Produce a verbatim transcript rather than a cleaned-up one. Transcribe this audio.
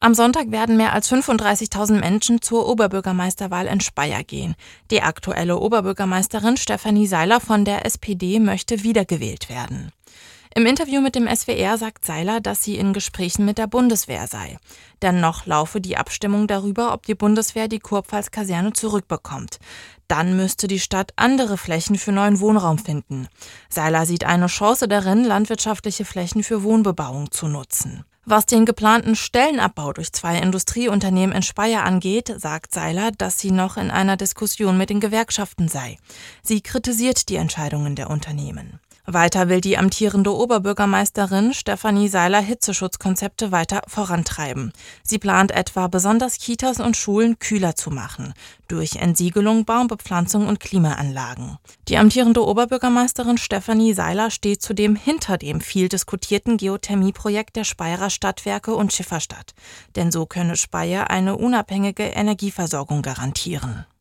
Am Sonntag werden mehr als fünfunddreißigtausend Menschen zur Oberbürgermeisterwahl in Speyer gehen. Die aktuelle Oberbürgermeisterin Stefanie Seiler von der S P D möchte wiedergewählt werden. Im Interview mit dem S W R sagt Seiler, dass sie in Gesprächen mit der Bundeswehr sei. Dennoch laufe die Abstimmung darüber, ob die Bundeswehr die Kurpfalz-Kaserne zurückbekommt. Dann müsste die Stadt andere Flächen für neuen Wohnraum finden. Seiler sieht eine Chance darin, landwirtschaftliche Flächen für Wohnbebauung zu nutzen. Was den geplanten Stellenabbau durch zwei Industrieunternehmen in Speyer angeht, sagt Seiler, dass sie noch in einer Diskussion mit den Gewerkschaften sei. Sie kritisiert die Entscheidungen der Unternehmen. Weiter will die amtierende Oberbürgermeisterin Stefanie Seiler Hitzeschutzkonzepte weiter vorantreiben. Sie plant etwa, besonders Kitas und Schulen kühler zu machen, durch Entsiegelung, Baumbepflanzung und Klimaanlagen. Die amtierende Oberbürgermeisterin Stefanie Seiler steht zudem hinter dem viel diskutierten Geothermieprojekt der Speyerer Stadtwerke und Schifferstadt. Denn so könne Speyer eine unabhängige Energieversorgung garantieren.